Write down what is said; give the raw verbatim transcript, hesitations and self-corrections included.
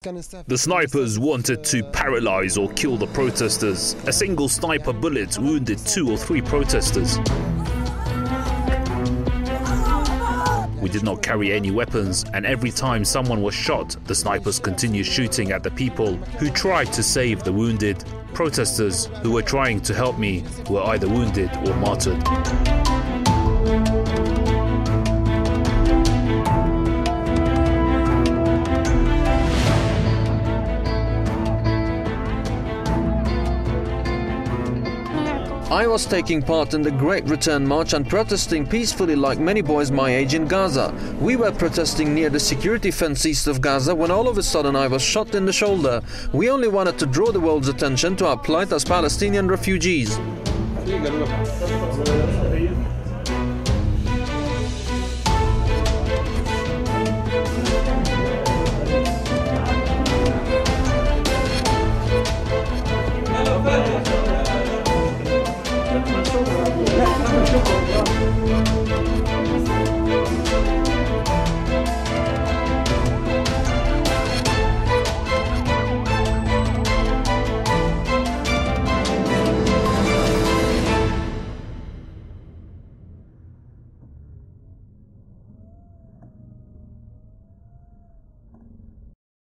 The snipers wanted to paralyze or kill the protesters. A single sniper bullet wounded two or three protesters. We did not carry any weapons, and every time someone was shot, the snipers continued shooting at the people who tried to save the wounded. Protesters who were trying to help me were either wounded or martyred. I was taking part in the Great Return March and protesting peacefully like many boys my age in Gaza. We were protesting near the security fence east of Gaza when all of a sudden I was shot in the shoulder. We only wanted to draw the world's attention to our plight as Palestinian refugees.